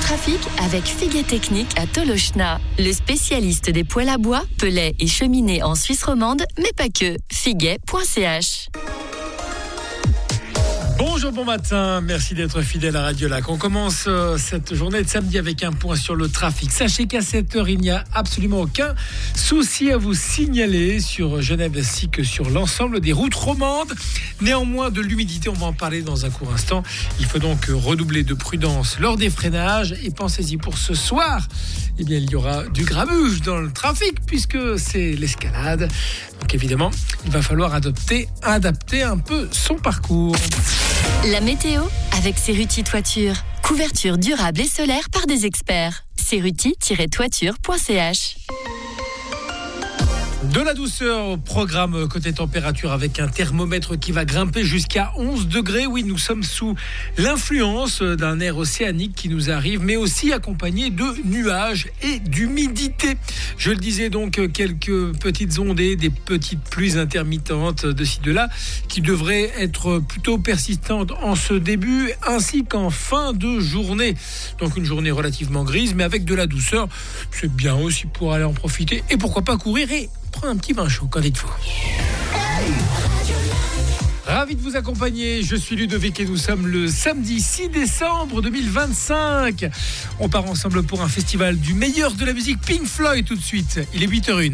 trafic avec Figuet Technique à Tolochna. Le spécialiste des poêles à bois, pellets et cheminées en Suisse romande, mais pas que. Figuet.ch. Bonjour, bon matin, merci d'être fidèle à Radio Lac. On commence cette journée de samedi avec un point sur le trafic. Sachez qu'à cette heure, il n'y a absolument aucun souci à vous signaler sur Genève ainsi que sur l'ensemble des routes romandes. Néanmoins, de l'humidité, on va en parler dans un court instant. Il faut donc redoubler de prudence lors des freinages et pensez-y pour ce soir. Eh bien, il y aura du grabuge dans le trafic puisque c'est l'escalade. Donc évidemment, il va falloir adapter un peu son parcours. La météo avec Cerruti Toiture. Couverture durable et solaire par des experts. Cerruti-toiture.ch. De la douceur au programme côté température avec un thermomètre qui va grimper jusqu'à 11 degrés. Oui, nous sommes sous l'influence d'un air océanique qui nous arrive, mais aussi accompagné de nuages et d'humidité. Je le disais donc, quelques petites ondées, des petites pluies intermittentes de ci de là qui devraient être plutôt persistantes en ce début ainsi qu'en fin de journée. Donc une journée relativement grise, mais avec de la douceur. C'est bien aussi pour aller en profiter et pourquoi pas courir et prendre un petit bain chaud, qu'en dites-vous? Ravi de vous accompagner, je suis Ludovic et nous sommes le samedi 6 décembre 2025. On part ensemble pour un festival du meilleur de la musique, Pink Floyd tout de suite. Il est 8h01.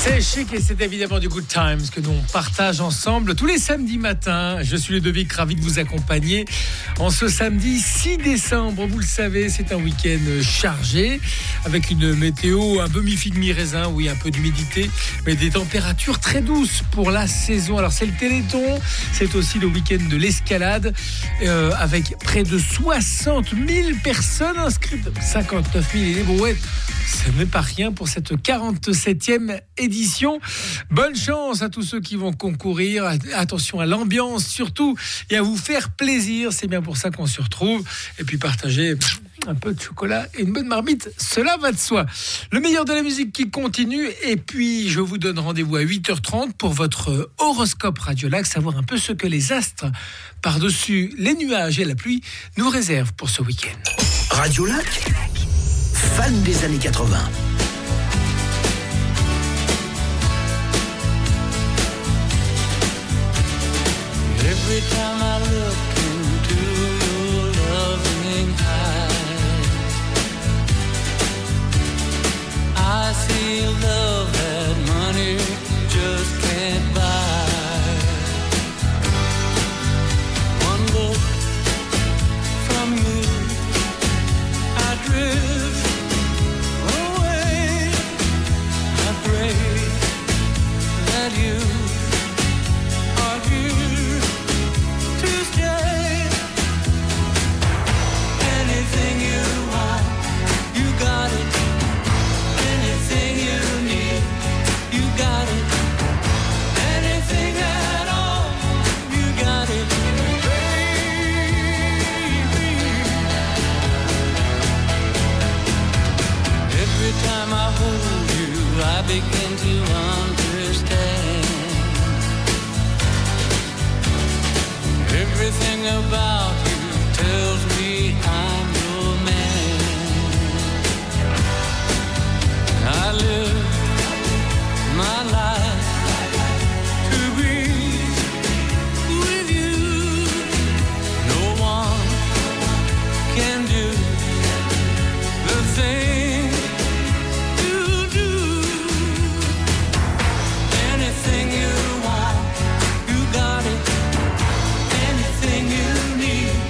C'est chic et c'est évidemment du Good Times que nous on partage ensemble tous les samedis matins. Je suis Ludovic, ravi de vous accompagner en ce samedi 6 décembre. Vous le savez, c'est un week-end chargé avec une météo un peu mi-figue, mi-raisin, oui, un peu d'humidité, mais des températures très douces pour la saison. Alors c'est le Téléthon, c'est aussi le week-end de l'escalade avec près de 60 000 personnes inscrites, 59 000 et des brouettes. C'est même pas rien pour cette 47e édition. Bonne chance à tous ceux qui vont concourir. Attention à l'ambiance surtout et à vous faire plaisir. C'est bien pour ça qu'on se retrouve. Et puis partager un peu de chocolat et une bonne marmite, cela va de soi. Le meilleur de la musique qui continue. Et puis je vous donne rendez-vous à 8h30 pour votre horoscope Radiolac, savoir un peu ce que les astres par-dessus les nuages et la pluie nous réservent pour ce week-end. Radiolac, fan des années 80. Every time I look into your loving eyes, I see love that money just can't buy. One look from you, I drift away. I pray that you are here to stay. Anything you want, you got it. Anything you need, you got it. Anything at all, you got it, baby. Every time I hold you, I begin to understand. Everything about you tells me I'm your man. I live my life to be with you. No one can do the thing you do. Anything you want, you got it. Anything you need,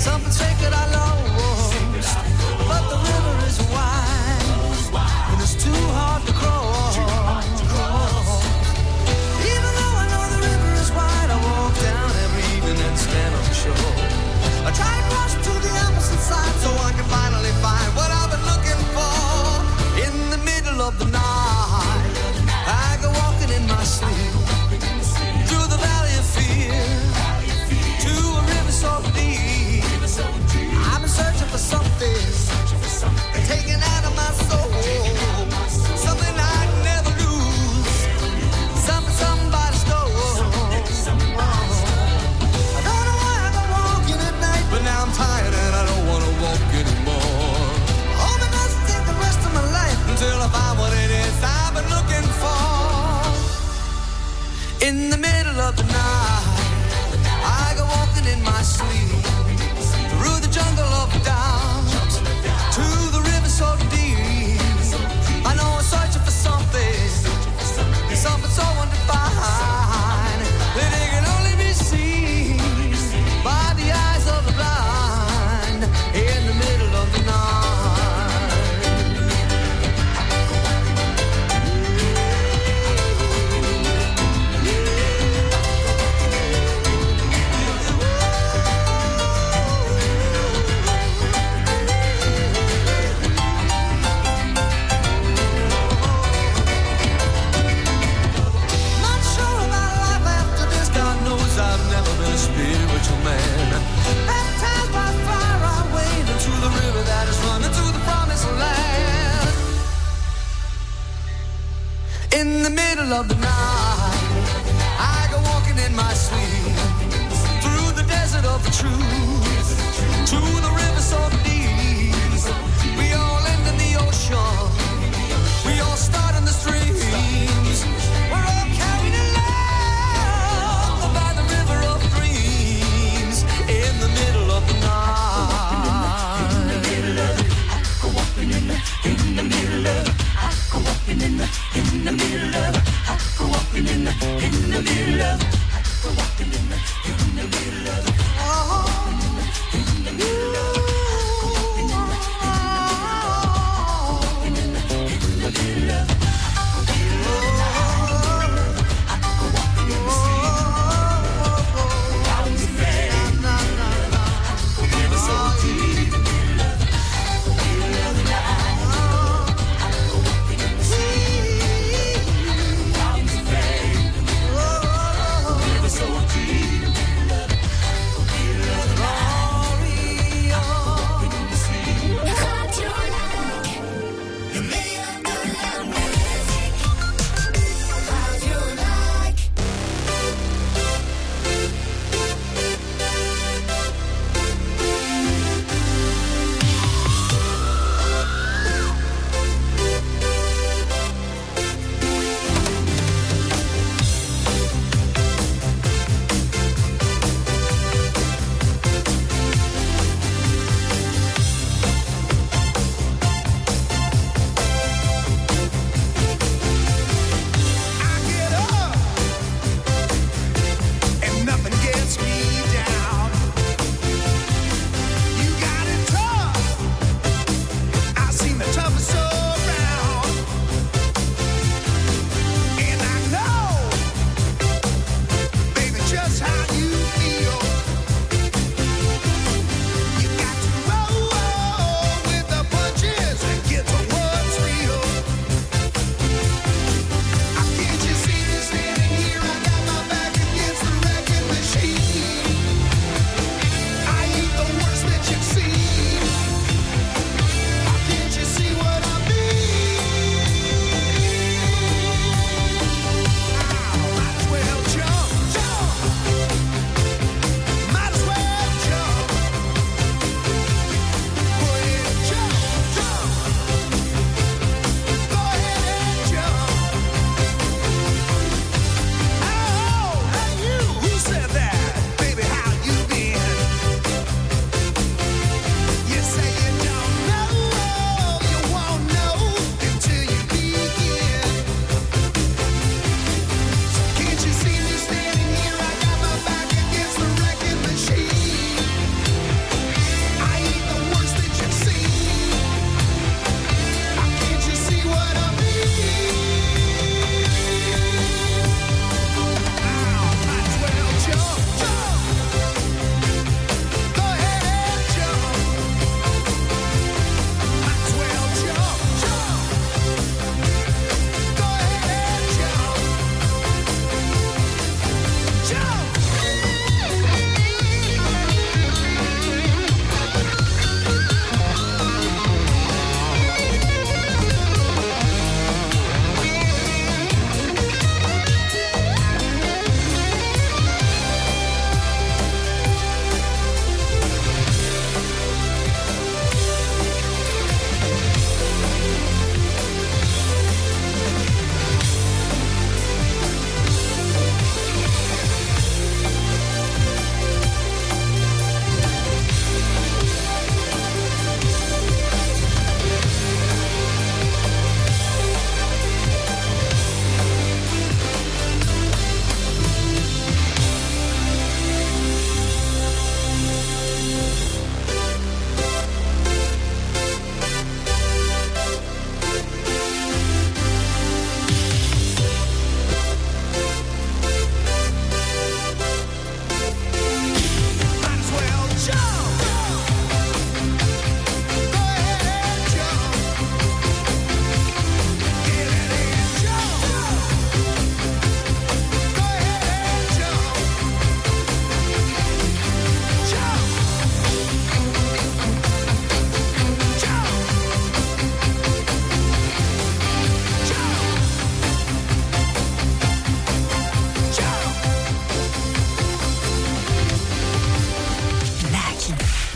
something sacred I lost. But the river is wide, and it's too hard to cross. Even though I know the river is wide, I walk down every evening and stand on the shore. I try to cross to the opposite side so I can finally find what I've been looking for. In the middle of the night, I go walking in my sleep through the valley of fear to a river so deep. I've been searching for something taken out of my soul, something I'd never lose, something somebody stole. I don't know why I go walking at night, but now I'm tired and I don't want to walk anymore. Hope it doesn't take the rest of my life until I find what it is I've been looking for. In the middle of the night, I go walking in my sleep through the jungle of doubt to the river so deep. I know I'm searching for something, something so undefined that it can only be seen by the eyes of the blind. In the middle of the night. Not sure about life after this. God knows I've never been a spiritual man. Baptized by fire, I wade into the river that is running to the promised land. In the middle of the night, I go walking in my sleep through the desert of the truth to the river so deep. We all end in the ocean, we all start in the streams. We're all carried along by the river of dreams. In the middle of the night. Oh,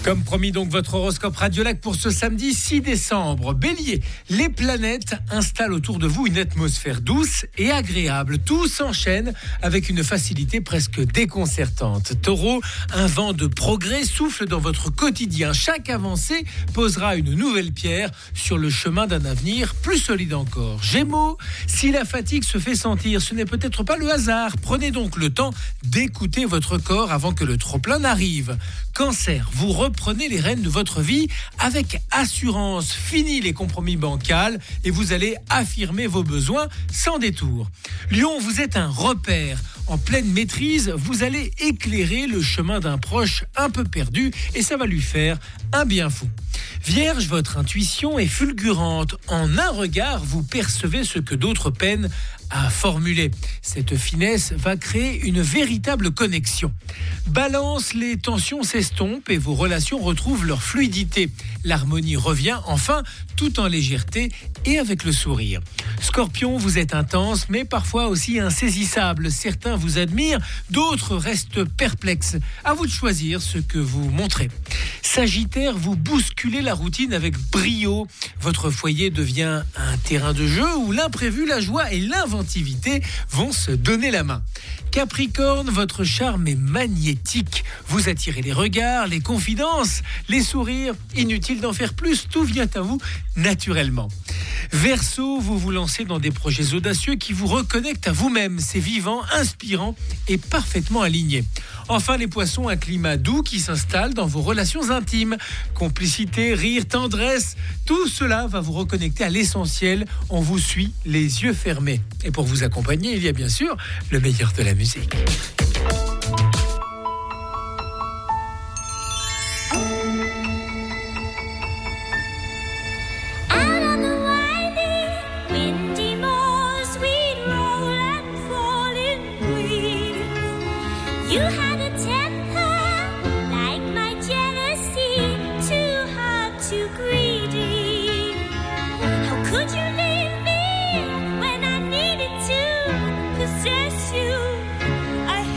Comme promis, donc, votre horoscope Radiolac pour ce samedi 6 décembre. Bélier, les planètes installent autour de vous une atmosphère douce et agréable. Tout s'enchaîne avec une facilité presque déconcertante. Taureau, un vent de progrès souffle dans votre quotidien. Chaque avancée posera une nouvelle pierre sur le chemin d'un avenir plus solide encore. Gémeaux, si la fatigue se fait sentir, ce n'est peut-être pas le hasard. Prenez donc le temps d'écouter votre corps avant que le trop-plein n'arrive. Cancer, vous reprenez les rênes de votre vie avec assurance. Fini les compromis bancals et vous allez affirmer vos besoins sans détour. Lion, vous êtes un repère. En pleine maîtrise, vous allez éclairer le chemin d'un proche un peu perdu et ça va lui faire un bien fou. Vierge, votre intuition est fulgurante. En un regard, vous percevez ce que d'autres peinent à formuler. Cette finesse va créer une véritable connexion. Balance, les tensions s'estompent et vos relations retrouvent leur fluidité. L'harmonie revient enfin, tout en légèreté et avec le sourire. Scorpion, vous êtes intense, mais parfois aussi insaisissable. Certains vous admirent, d'autres restent perplexes. À vous de choisir ce que vous montrez. Sagittaire, vous bousculez la routine avec brio. Votre foyer devient un terrain de jeu où l'imprévu, la joie et l'inventivité vont se donner la main. Capricorne, votre charme est magnétique. Vous attirez les regards, les confidences, les sourires. Inutile d'en faire plus, tout vient à vous naturellement. Verseau, vous vous lancez dans des projets audacieux qui vous reconnectent à vous-même. C'est vivant, inspirant et parfaitement aligné. Enfin, les poissons, un climat doux qui s'installe dans vos relations intimes. Complicité, rire, tendresse, tout cela va vous reconnecter à l'essentiel. On vous suit les yeux fermés. Et pour vous accompagner, il y a bien sûr le meilleur de la musique. You had a temper like my jealousy, too hard, too greedy. How could you leave me when I needed to possess you? I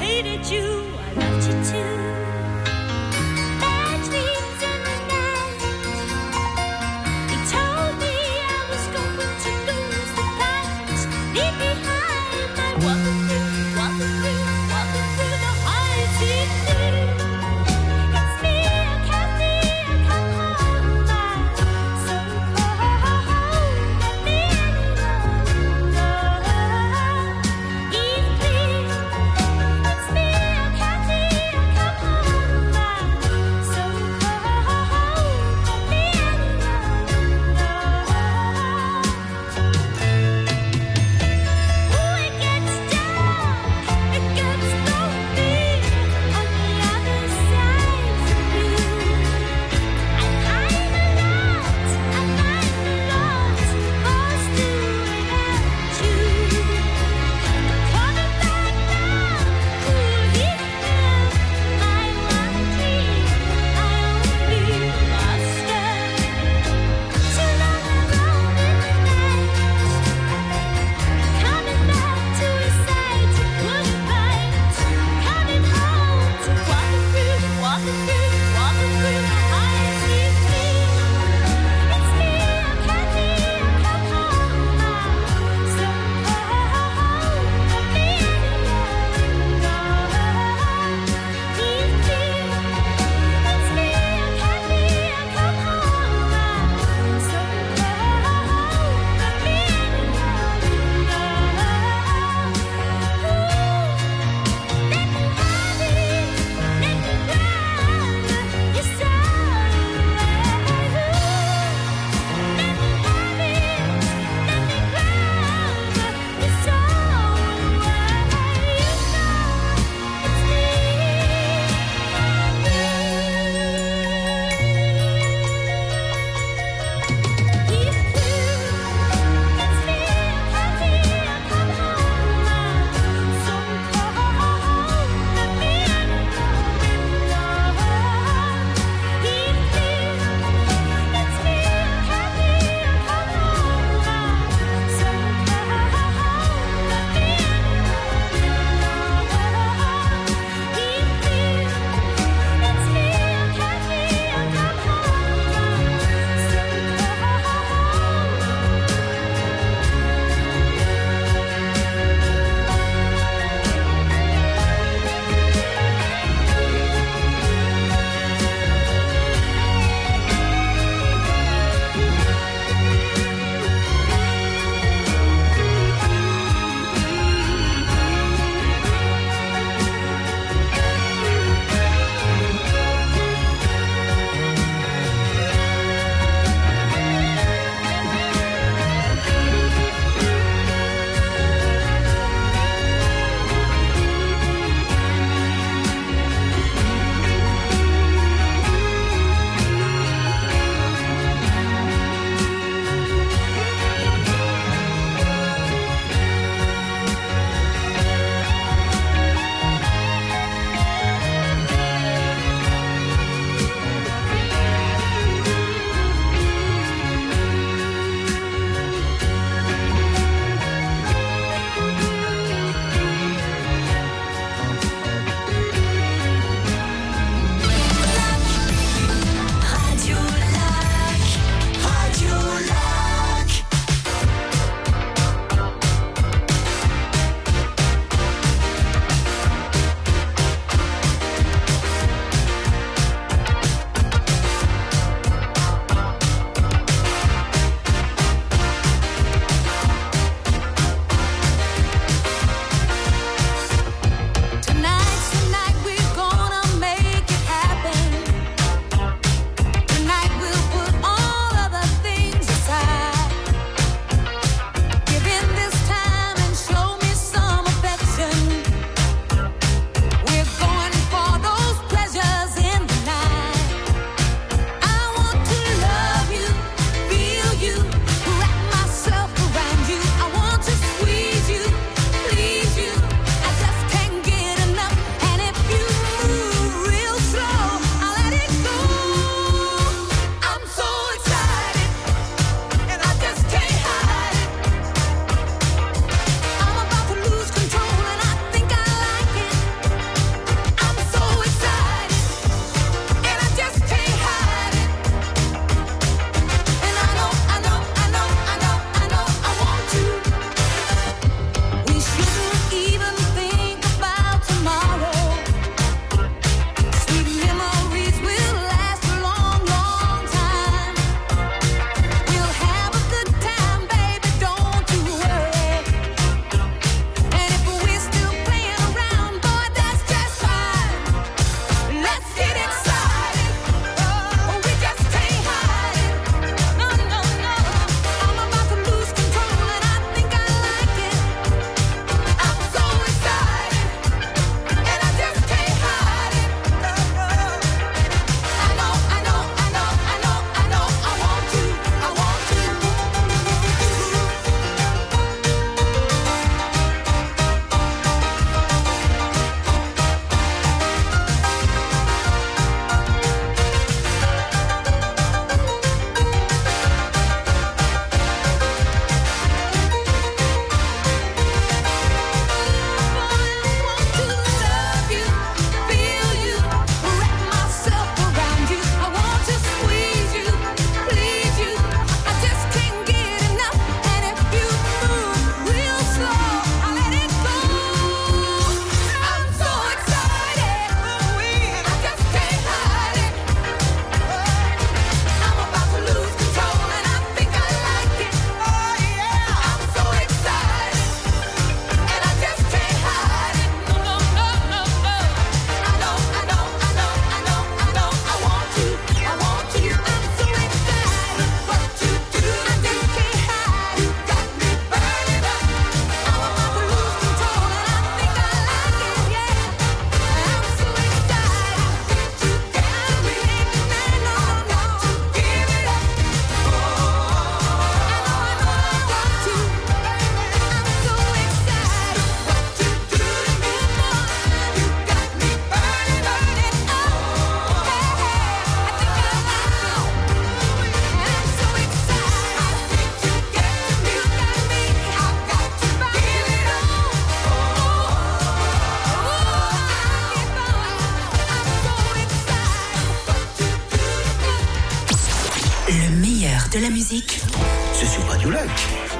meilleur de la musique, c'est sur Radio Lac.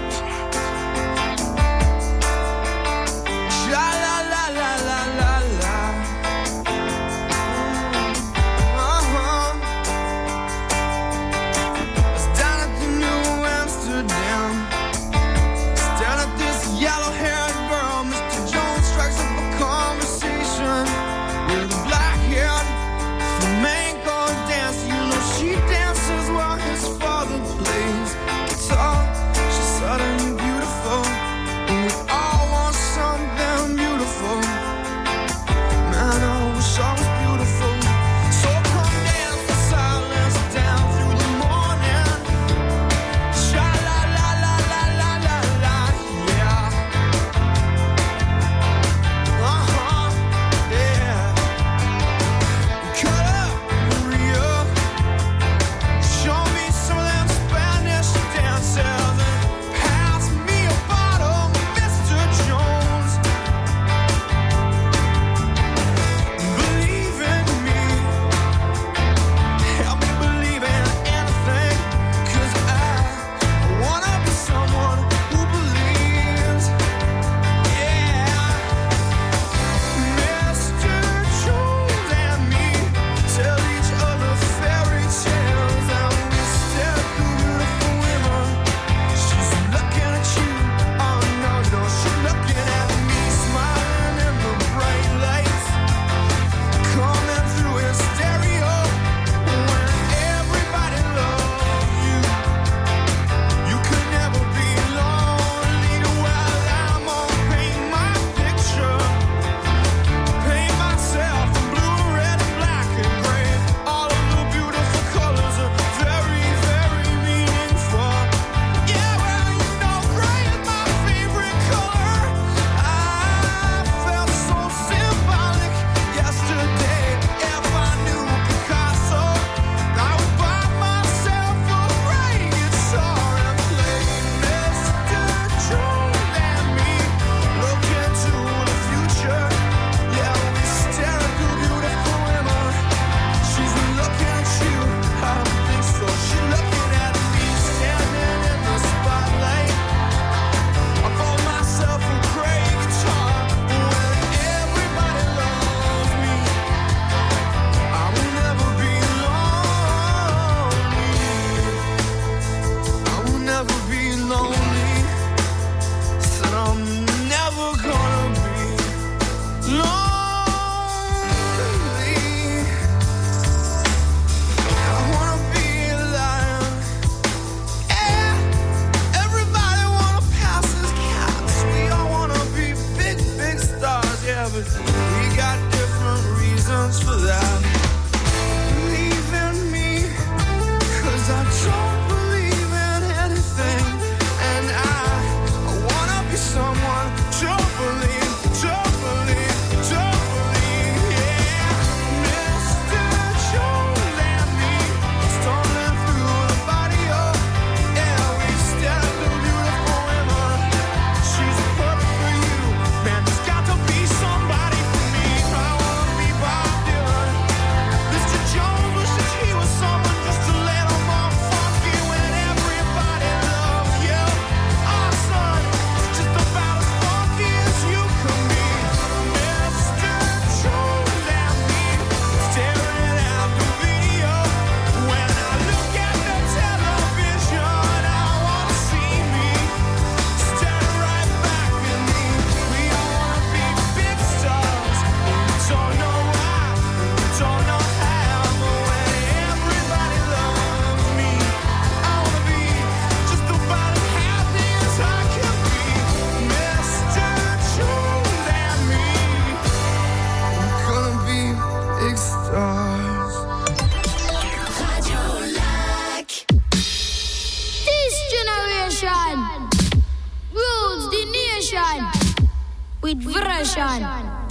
with version.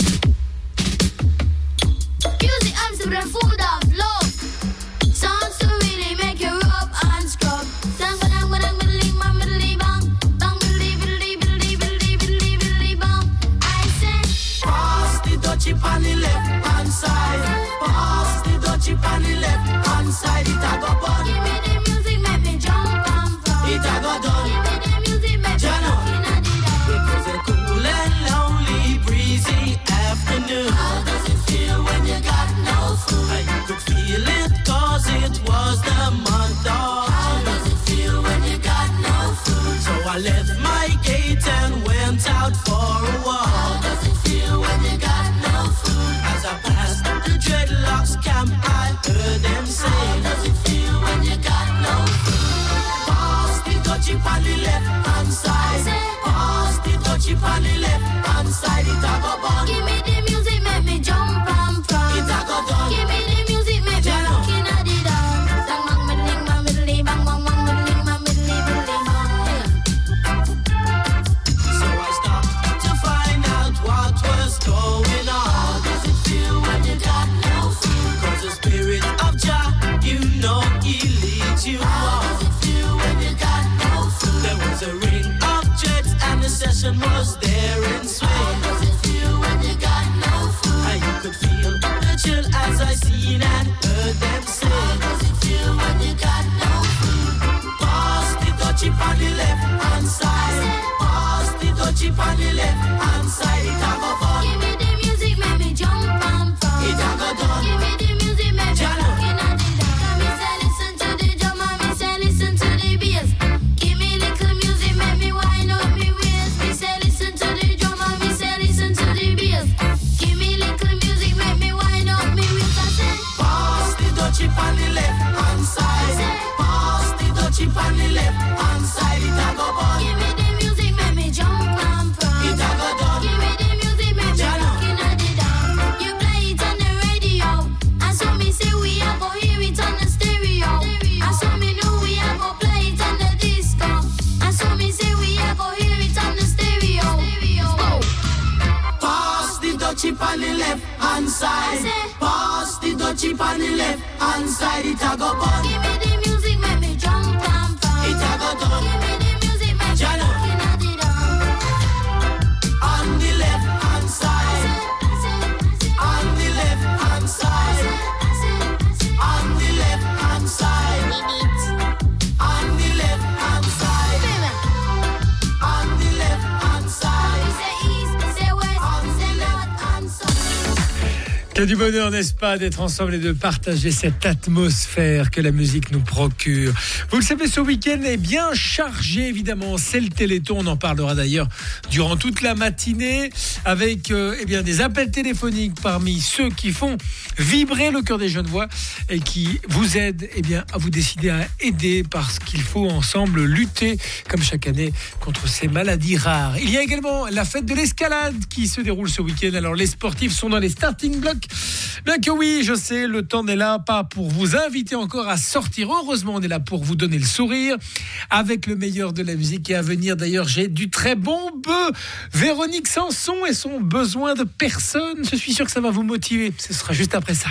Music Amsterdam food of love. Sounds to really make you rub and scrub. Dang dang dang biddly bang biddly bang. Bang biddly biddly biddly biddly biddly biddly bang. I say Pass the dutchie on the left hand side. Pass the dutchie on the left hand side. It a go bun. give me the music, make me jump. chip on the left hand side, it a go fun. Give me the music, make me jump and fun. It a go done. Give me the music, make me Jana. looking at the dance. Me say listen to the drum and me say listen to the bass. Give me little music, make me wind up me waist. Me say listen to the drum and me say listen to the bass. Give me little music, make me wind up me waist. I say Pass the chip on the left hand side. Pass the chip on the left hand side, it a go fun. give me the music, make me jump and fun. It a go done. Give me the music, make me Jana. looking at the dance. You play it on the radio, and so me say we a go hear it on the stereo. And so me know we a go play it on the disco. And so me say we a go hear it on the stereo. Oh. Pass the chip on the left hand side. Pass the chip on the left hand side, it a go fun. Give me the music, make me jump and fun. It a go done. Give me the music, make me Jana. looking at the dance. On the left hand side. On the left hand side. On the left hand side. On the left hand side. On the left hand side. Say east, say west, say north and south. Quel du bonheur, n'est-ce pas, d'être ensemble et de partager cette atmosphère que la musique nous procure. Vous le savez, ce week-end est bien chargé, évidemment. C'est le Téléthon. On en parlera d'ailleurs durant toute la matinée avec eh bien, des appels téléphoniques parmi ceux qui font vibrer le cœur des Genevois et qui vous aident eh bien, à vous décider à aider parce qu'il faut ensemble lutter, comme chaque année, contre ces maladies rares. Il y a également la fête de l'escalade qui se déroule ce week-end. Alors, les sportifs sont dans les starting blocks. Bien que oui, je sais, le temps n'est là pas pour vous inviter encore à sortir. Heureusement, on est là pour vous donner le sourire avec le meilleur de la musique. Et à venir, d'ailleurs, j'ai du très bon bœuf. Véronique Sanson et son besoin de personne. Je suis sûr que ça va vous motiver. Ce sera juste après ça.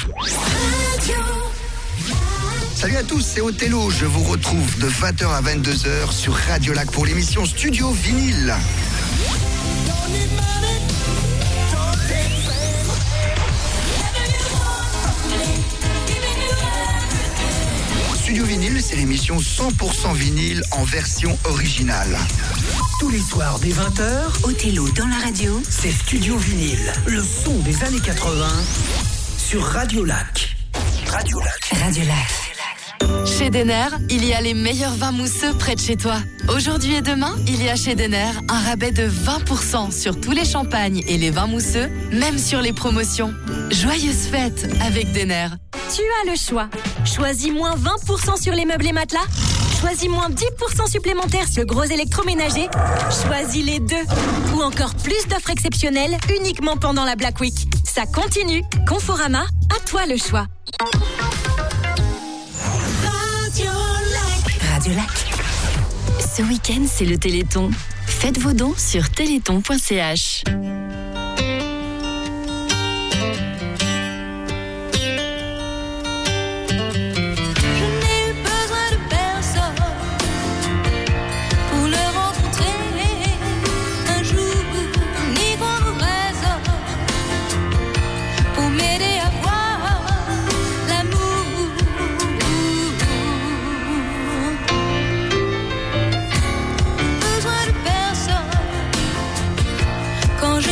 Salut à tous, c'est Othello. Je vous retrouve de 20h à 22h sur Radio Lac pour l'émission Studio Vinyle. Studio Vinyle, c'est l'émission 100% vinyle en version originale. Tous les soirs dès 20h, Othello dans la radio, c'est Studio Vinyle, le son des années 80 sur Radio Lac. Radio Lac. Radio Lac. Chez Denner, il y a les meilleurs vins mousseux près de chez toi. Aujourd'hui et demain, il y a chez Denner un rabais de 20% sur tous les champagnes et les vins mousseux, même sur les promotions. Joyeuses fêtes avec Denner. Tu as le choix. Choisis moins 20% sur les meubles et matelas. Choisis moins 10% supplémentaires sur le gros électroménager. Choisis les deux. Ou encore plus d'offres exceptionnelles uniquement pendant la Black Week. Ça continue. Conforama, à toi le choix. Radio Lac. Ce week-end, c'est le Téléthon. Faites vos dons sur téléthon.ch. Quand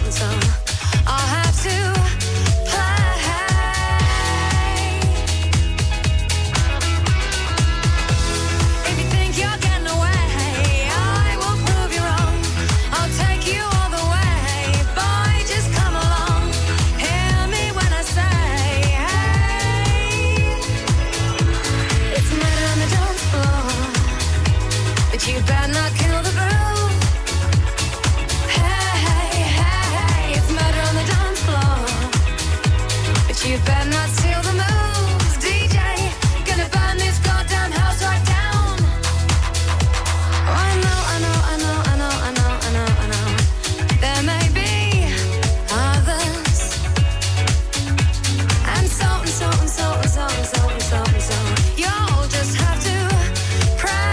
I'll have to play. If you think you're getting away, I will prove you wrong. I'll take you all the way. Boy, just come along. Hear me when I say, hey. It's murder on the dance floor, but you better not kill the groove. Hey, hey, hey, it's murder on the dance floor, but you better not steal the moves. DJ, gonna burn this goddamn house right down. Oh, I know, I know, I know, I know, I know, I know, I know. There may be others, and so and so and so and so and so and so and so. You'll just have to pray.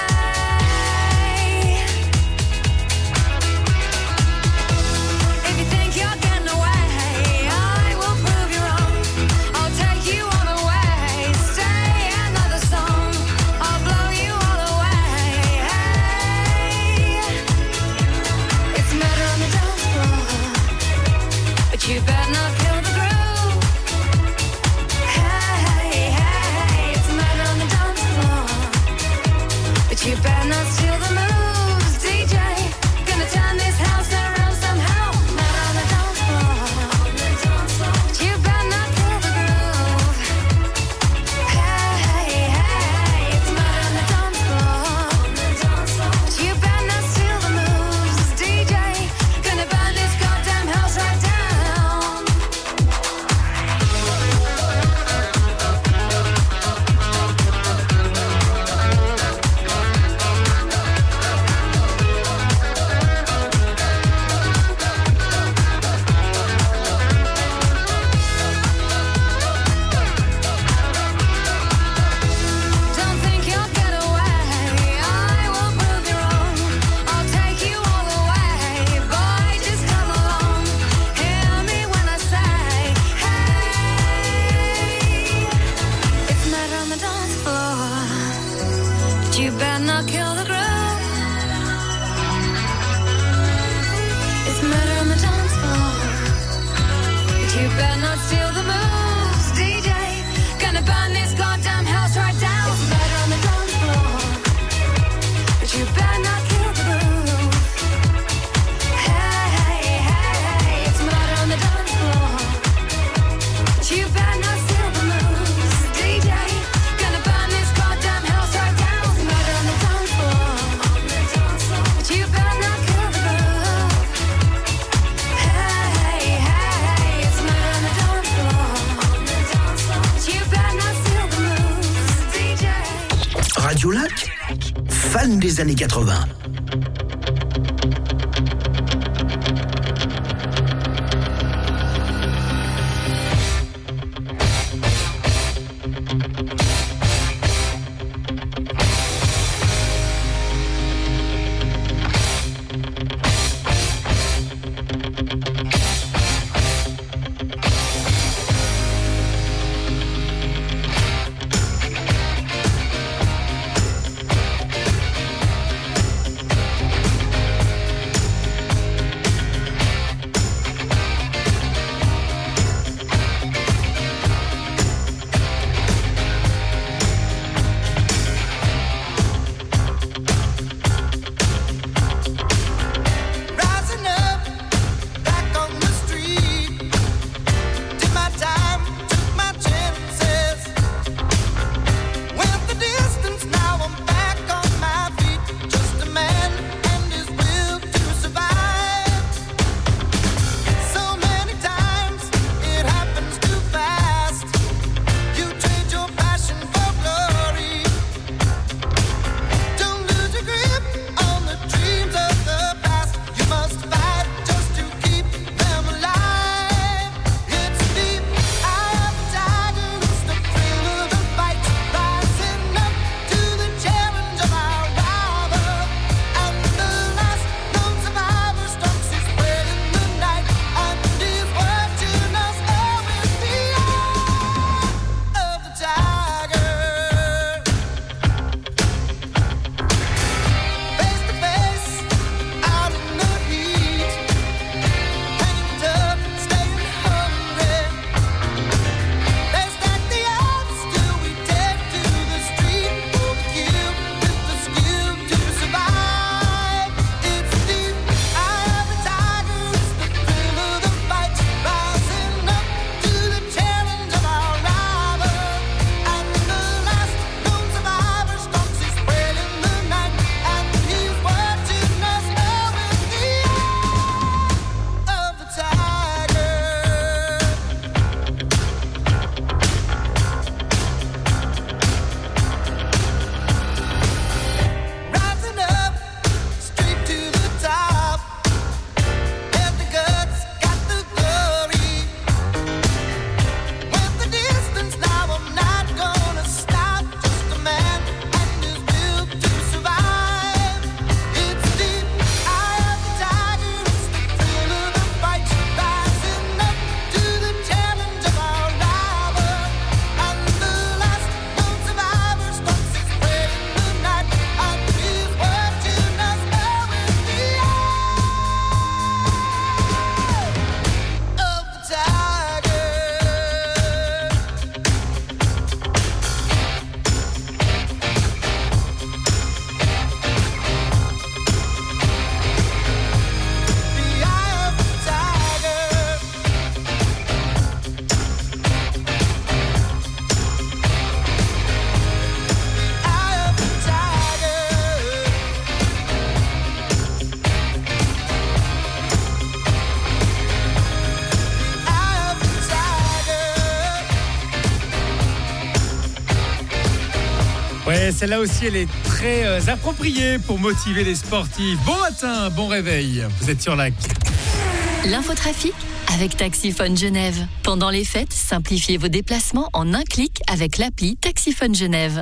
If you think you're getting away, I will prove you wrong. I'll take you all the way. Stay another song, I'll blow you all away. Hey, it's murder on the dance floor, but you better not kill the groove. Hey, hey, hey, it's murder on the dance floor, but you better not steal the moves. DJ, gonna turn this house around somehow. Murder on the dance floor, but you better not kill the groove. Hey, hey, hey, it's murder on the dance floor, but you better not steal the moves. DJ, gonna burn this goddamn house right down. Don't think you'll get away, I will prove you wrong. I'll take you all the way. Boy, just come along. Hear me when I say, hey. It's murder on the dance floor, but you better not kill the groove. It's murder on the dance floor, but you better not steal the moves. DJ, gonna burn this goddamn house right down. It's murder on the dance floor, but you better not kill the groove. Hey, hey, hey, it's murder on the dance floor, but you better not steal the moves. DJ, gonna burn this goddamn house right down. It's murder on the dance floor, but you better not kill the groove. Hey, hey, hey, it's murder on the dance floor, but you better not steal the moves. DJ. Radio Lac, fan des années 80. Et celle-là aussi, elle est très appropriée pour motiver les sportifs. Bon matin, bon réveil. Vous êtes sur Lac. L'infotrafic avec Taxiphone Genève. Pendant les fêtes, simplifiez vos déplacements en un clic avec l'appli Taxiphone Genève.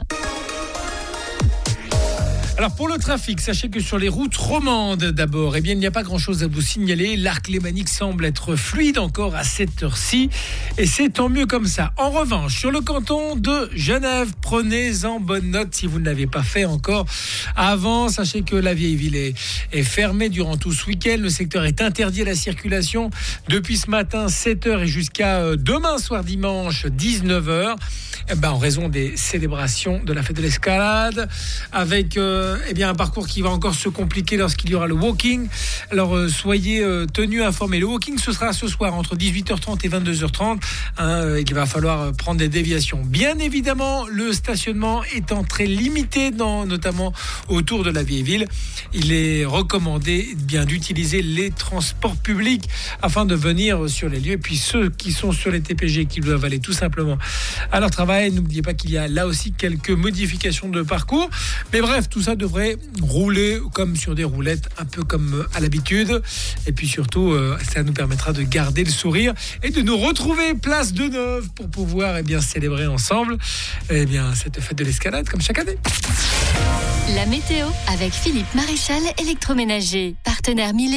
Alors pour le trafic, sachez que sur les routes romandes d'abord, eh bien il n'y a pas grand-chose à vous signaler. L'arc lémanique semble être fluide encore à cette heure-ci et c'est tant mieux comme ça. En revanche, sur le canton de Genève, prenez-en bonne note si vous ne l'avez pas fait encore avant. Sachez que la vieille ville est fermée durant tout ce week-end. Le secteur est interdit à la circulation depuis ce matin 7h et jusqu'à demain soir dimanche 19h. En raison des célébrations de la fête de l'escalade avec un parcours qui va encore se compliquer lorsqu'il y aura le walking. Alors soyez tenus informés. Le walking ce sera ce soir entre 18h30 et 22h30. Il va falloir prendre des déviations. Bien évidemment, le stationnement étant très limité notamment autour de la vieille ville, il est recommandé d'utiliser les transports publics afin de venir sur les lieux. Et puis ceux qui sont sur les TPG qui doivent aller tout simplement à leur travail, n'oubliez pas qu'il y a là aussi quelques modifications de parcours. Mais bref, tout ça devrait rouler comme sur des roulettes, un peu comme à l'habitude. Et puis surtout, ça nous permettra de garder le sourire et de nous retrouver place de Neuve pour pouvoir célébrer ensemble cette fête de l'escalade comme chaque année. La météo avec Philippe Maréchal, électroménager, partenaire Millet.